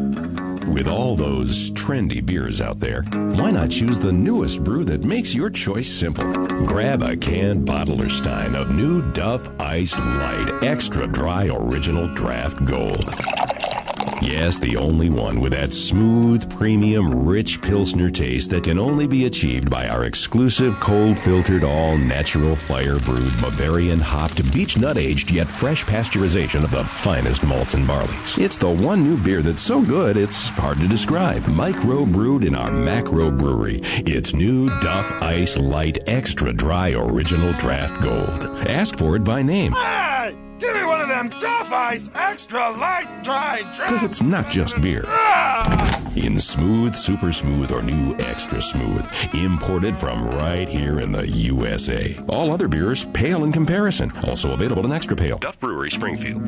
With all those trendy beers out there, why not choose the newest brew that makes your choice simple? Grab a can, bottle, or stein of new Duff Ice Light Extra Dry Original Draft Gold. Yes, the only one with that smooth, premium, rich Pilsner taste that can only be achieved by our exclusive cold-filtered, all-natural, fire-brewed, Bavarian-hopped, beech nut-aged, yet fresh pasteurization of the finest malts and barleys. It's the one new beer that's so good it's hard to describe. Micro-brewed in our Macro Brewery. It's new Duff Ice Light Extra Dry Original Draft Gold. Ask for it by name. Hey! Give me one of them Duff Ice Extra Light Dry Draft. Because it's not just beer. In smooth, super smooth, or new extra smooth. Imported from right here in the USA. All other beers pale in comparison. Also available in extra pale. Duff Brewery, Springfield.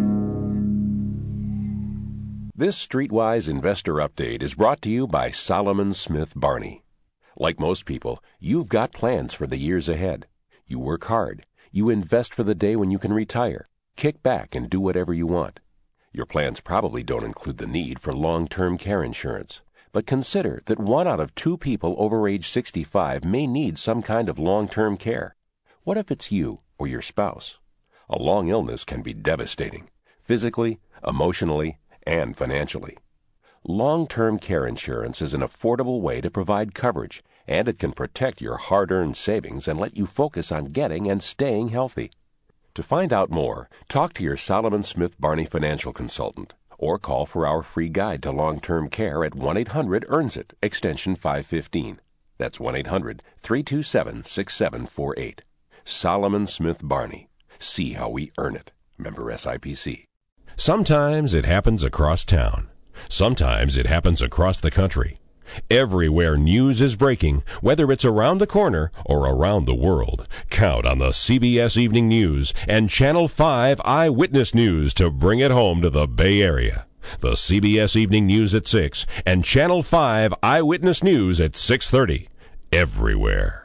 This Streetwise Investor Update is brought to you by Solomon Smith Barney. Like most people, you've got plans for the years ahead. You work hard. You invest for the day when you can retire, kick back, and do whatever you want. Your plans probably don't include the need for long-term care insurance, but consider that 1 out of 2 people over age 65 may need some kind of long-term care. What if it's you or your spouse? A long illness can be devastating, physically, emotionally, and financially. Long-term care insurance is an affordable way to provide coverage, and it can protect your hard-earned savings and let you focus on getting and staying healthy. To find out more, talk to your Solomon Smith Barney financial consultant or call for our free guide to long-term care at 1-800-EARNS-IT, extension 515. That's 1-800-327-6748. Solomon Smith Barney. See how we earn it. Member SIPC. Sometimes it happens across town. Sometimes it happens across the country. Everywhere news is breaking, whether it's around the corner or around the world. Count on the CBS Evening News and Channel 5 Eyewitness News to bring it home to the Bay Area. The CBS Evening News at 6 and Channel 5 Eyewitness News at 6:30. Everywhere.